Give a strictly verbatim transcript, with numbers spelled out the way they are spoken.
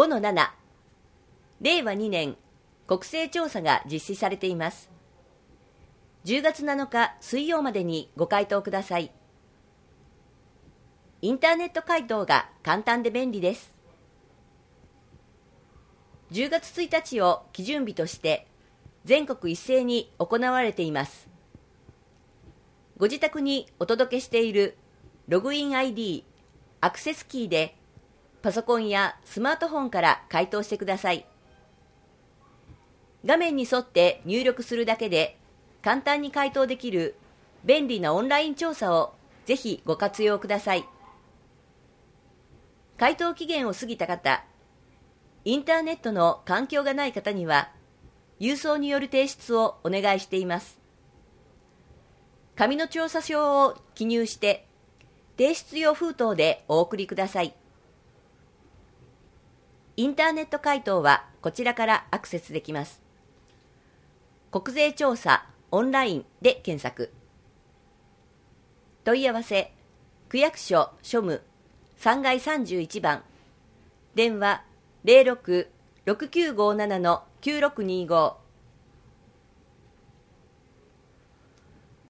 ごのなな、れいわにねん国勢調査が実施されています。じゅうがつなのか水曜までにご回答ください。インターネット回答が簡単で便利です。じゅうがつついたちを基準日として全国一斉に行われています。ご自宅にお届けしているログイン アイディー、アクセスキーでパソコンやスマートフォンから回答してください。画面に沿って入力するだけで簡単に回答できる便利なオンライン調査をぜひご活用ください。回答期限を過ぎた方、インターネットの環境がない方には郵送による提出をお願いしています。紙の調査票を記入して提出用封筒でお送りください。インターネット回答はこちらからアクセスできます。国税調査オンラインで検索。問い合わせ、区役所庶務さんがいさんじゅういちばん、電話 ゼロろく ろくきゅうごなな きゅうろくにご